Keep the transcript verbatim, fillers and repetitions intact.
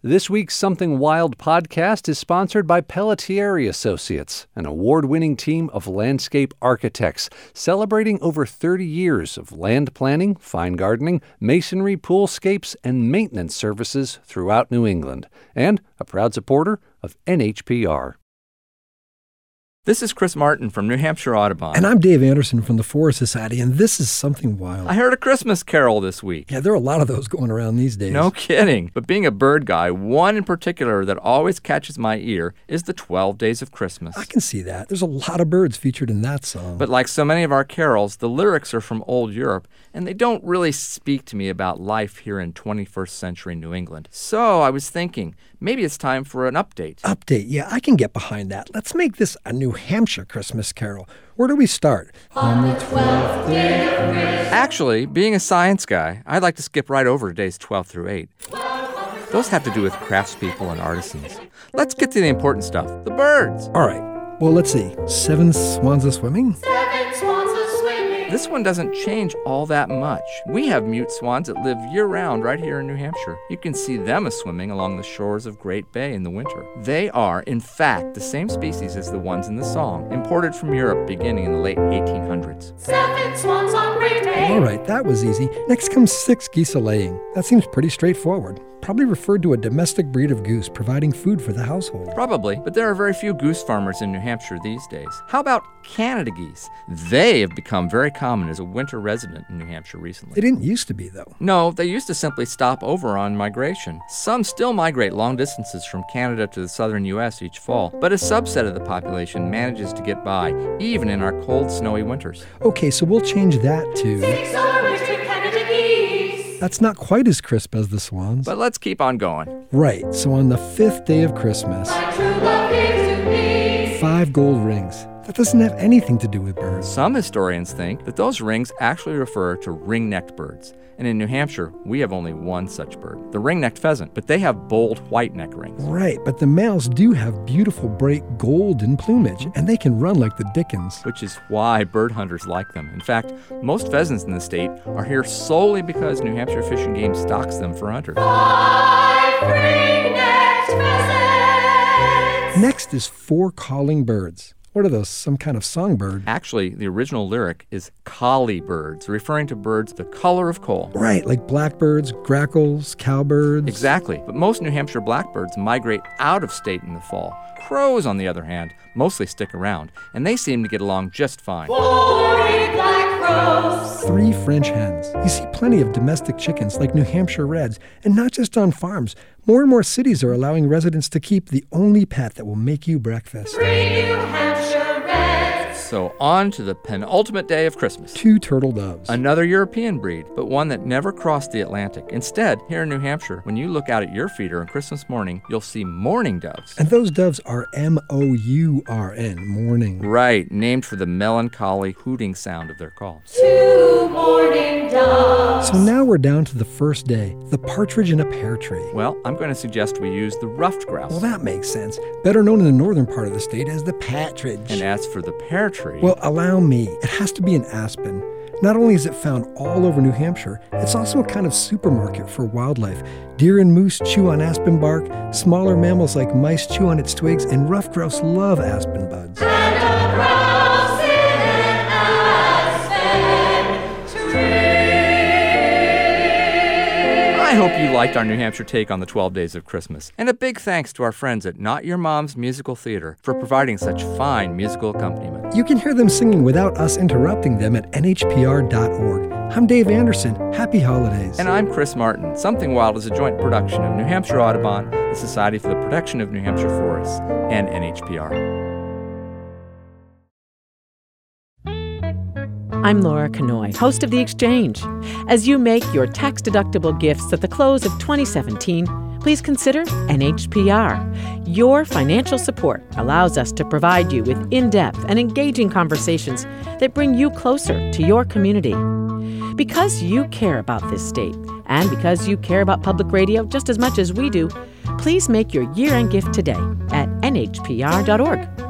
This week's Something Wild podcast is sponsored by Pelletieri Associates, an award-winning team of landscape architects celebrating over thirty years of land planning, fine gardening, masonry, poolscapes, and maintenance services throughout New England, and a proud supporter of N H P R. This is Chris Martin from New Hampshire Audubon. And I'm Dave Anderson from the Forest Society, and this is Something Wild. I heard a Christmas carol this week. Yeah, there are a lot of those going around these days. No kidding. But being a bird guy, one in particular that always catches my ear is the twelve Days of Christmas. I can see that. There's a lot of birds featured in that song. But like so many of our carols, the lyrics are from old Europe, and they don't really speak to me about life here in twenty-first century New England. So I was thinking, maybe it's time for an update. Update, yeah, I can get behind that. Let's make this a New Hampshire Christmas carol. Where do we start? On the twelfth day of Christmas. Actually, being a science guy, I'd like to skip right over to days twelve through eight. Those have to do with craftspeople and artisans. Let's get to the important stuff, the birds. All right, well, let's see. Seven swans a-swimming? Seven swans a-swimming. This one doesn't change all that much. We have mute swans that live year-round right here in New Hampshire. You can see them a-swimming along the shores of Great Bay in the winter. They are, in fact, the same species as the ones in the song, imported from Europe beginning in the late eighteen hundreds. Seven swans on Great Bay. All right, that was easy. Next comes six geese a-laying. That seems pretty straightforward. Probably referred to a domestic breed of goose providing food for the household. Probably, but there are very few goose farmers in New Hampshire these days. How about Canada geese? They have become very common as a winter resident in New Hampshire recently. They didn't used to be, though. No, they used to simply stop over on migration. Some still migrate long distances from Canada to the southern U S each fall, but a subset of the population manages to get by, even in our cold, snowy winters. Okay, so we'll change that to... Six are winter Canada geese. That's not quite as crisp as the swans. But let's keep on going. Right, so on the fifth day of Christmas, My true love gives to me. five gold rings. That doesn't have anything to do with birds. Some historians think that those rings actually refer to ring-necked birds. And in New Hampshire, we have only one such bird, the ring-necked pheasant, but they have bold white neck rings. Right, but the males do have beautiful bright golden plumage, and they can run like the dickens. Which is why bird hunters like them. In fact, most pheasants in the state are here solely because New Hampshire Fish and Game stocks them for hunters. Five ring-necked pheasants. Next is four calling birds. What are those, some kind of songbird? Actually, the original lyric is collie birds, referring to birds the color of coal. Right, like blackbirds, grackles, cowbirds. Exactly, but most New Hampshire blackbirds migrate out of state in the fall. Crows, on the other hand, mostly stick around, and they seem to get along just fine. Four black crows. Three French hens. You see plenty of domestic chickens like New Hampshire Reds, and not just on farms. More and more cities are allowing residents to keep the only pet that will make you breakfast. Three New Hampshire Reds. So on to the penultimate day of Christmas. Two turtle doves. Another European breed, but one that never crossed the Atlantic. Instead, here in New Hampshire, when you look out at your feeder on Christmas morning, you'll see mourning doves. And those doves are M O U R N, mourning. Right, named for the melancholy hooting sound of their call. Two mourning doves. So now we're down to the first day, the partridge in a pear tree. Well, I'm going to suggest we use the ruffed grouse. Well, that makes sense. Better known in the northern part of the state as the partridge. And as for the pear tree... Well, allow me. It has to be an aspen. Not only is it found all over New Hampshire, it's also a kind of supermarket for wildlife. Deer and moose chew on aspen bark, smaller mammals like mice chew on its twigs, and ruffed grouse love aspen buds. And a grouse in an aspen tree. I hope you liked our New Hampshire take on the twelve Days of Christmas. And a big thanks to our friends at Not Your Mom's Musical Theater for providing such fine musical accompaniment. You can hear them singing without us interrupting them at N H P R dot org. I'm Dave Anderson. Happy holidays. And I'm Chris Martin. Something Wild is a joint production of New Hampshire Audubon, the Society for the Protection of New Hampshire Forests, and N H P R. I'm Laura Kanoy, host of The Exchange. As you make your tax-deductible gifts at the close of twenty seventeen, please consider N H P R. Your financial support allows us to provide you with in-depth and engaging conversations that bring you closer to your community. Because you care about this state, and because you care about public radio just as much as we do, please make your year-end gift today at N H P R dot org.